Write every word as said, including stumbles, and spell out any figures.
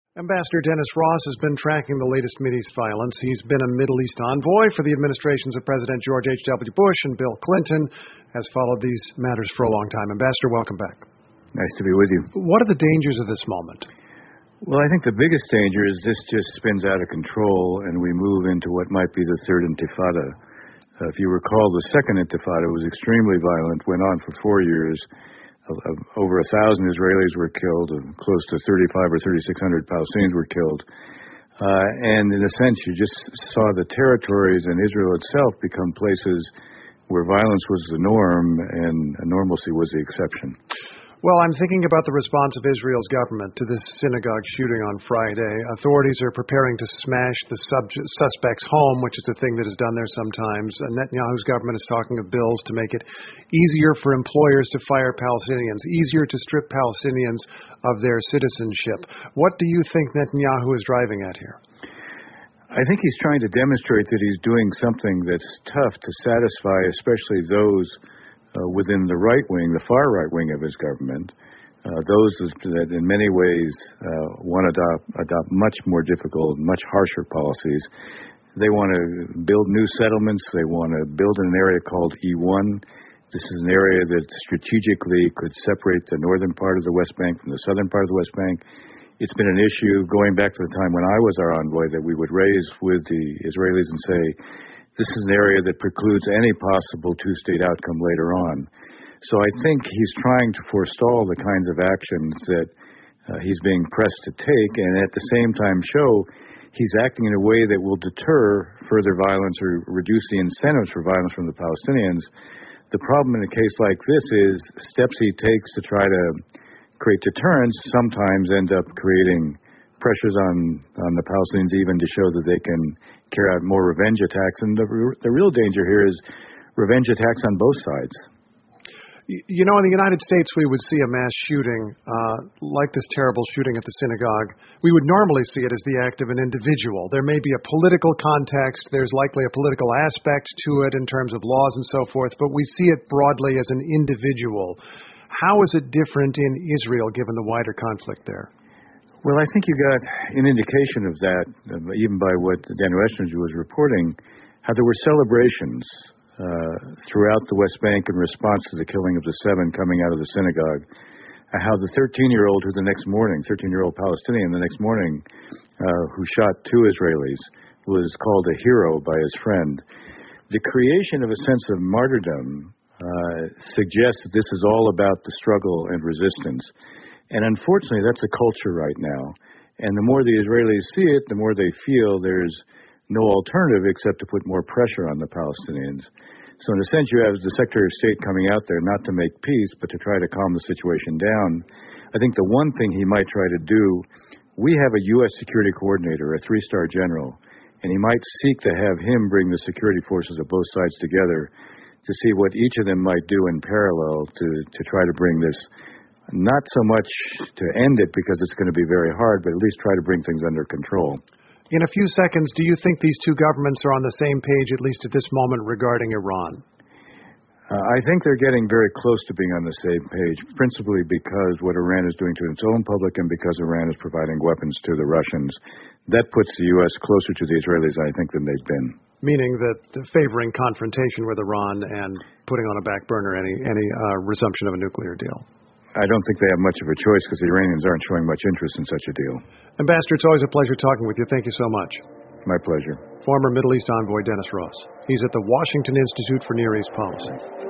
Ambassador Dennis Ross has been tracking the latest Mideast violence. He's been a Middle East envoy for the administrations of President George H W. Bush and Bill Clinton, has followed these matters for a long time. Ambassador, welcome back. Nice to be with you. What are the dangers of this moment? Well, I think the biggest danger is this just spins out of control and we move into what might be the third intifada. Uh, if you recall, the second intifada was extremely violent, went on for four years. Over a thousand Israelis were killed, and close to thirty-five or thirty-six hundred Palestinians were killed. Uh, and in a sense, you just saw the territories and Israel itself become places where violence was the norm and normalcy was the exception. Well, I'm thinking about the response of Israel's government to this synagogue shooting on Friday. Authorities are preparing to smash the subject, suspect's home, which is a thing that is done there sometimes. And Netanyahu's government is talking of bills to make it easier for employers to fire Palestinians, easier to strip Palestinians of their citizenship. What do you think Netanyahu is driving at here? I think he's trying to demonstrate that he's doing something that's tough to satisfy, especially those Uh, within the right wing, the far right wing of his government, uh, those that in many ways uh, want to adopt, adopt much more difficult, much harsher policies. They want to build new settlements. They want to build in an area called E one. This is an area that strategically could separate the northern part of the West Bank from the southern part of the West Bank. It's been an issue going back to the time when I was our envoy that we would raise with the Israelis and say, this is an area that precludes any possible two-state outcome later on. So I think he's trying to forestall the kinds of actions that uh, he's being pressed to take, and at the same time show he's acting in a way that will deter further violence or reduce the incentives for violence from the Palestinians. The problem in a case like this is steps he takes to try to create deterrence sometimes end up creating pressures on, on the Palestinians even to show that they can carry out more revenge attacks. And the, the real danger here is revenge attacks on both sides. You know, in the United States, we would see a mass shooting uh, like this terrible shooting at the synagogue. We would normally see it as the act of an individual. There may be a political context. There's likely a political aspect to it in terms of laws and so forth, but we see it broadly as an individual. How is it different in Israel, given the wider conflict there? Well, I think you got an indication of that, uh, even by what Daniel Eshlinger was reporting, how there were celebrations uh, throughout the West Bank in response to the killing of the seven coming out of the synagogue, uh, how the thirteen-year-old who the next morning, thirteen-year-old Palestinian the next morning, uh, who shot two Israelis, was called a hero by his friend. The creation of a sense of martyrdom uh, suggests that this is all about the struggle and resistance. And unfortunately, that's a culture right now. And the more the Israelis see it, the more they feel there's no alternative except to put more pressure on the Palestinians. So in a sense, you have the Secretary of State coming out there not to make peace, but to try to calm the situation down. I think the one thing he might try to do, we have a U S security coordinator, a three-star general, and he might seek to have him bring the security forces of both sides together to see what each of them might do in parallel to, to try to bring this, not so much to end it because it's going to be very hard, but at least try to bring things under control. In a few seconds, do you think these two governments are on the same page, at least at this moment, regarding Iran? Uh, I think they're getting very close to being on the same page, principally because what Iran is doing to its own public and because Iran is providing weapons to the Russians. That puts the U S closer to the Israelis, I think, than they've been. Meaning that favoring confrontation with Iran and putting on a back burner any, any uh, resumption of a nuclear deal. I don't think they have much of a choice because the Iranians aren't showing much interest in such a deal. Ambassador, it's always a pleasure talking with you. Thank you so much. My pleasure. Former Middle East envoy Dennis Ross. He's at the Washington Institute for Near East Policy.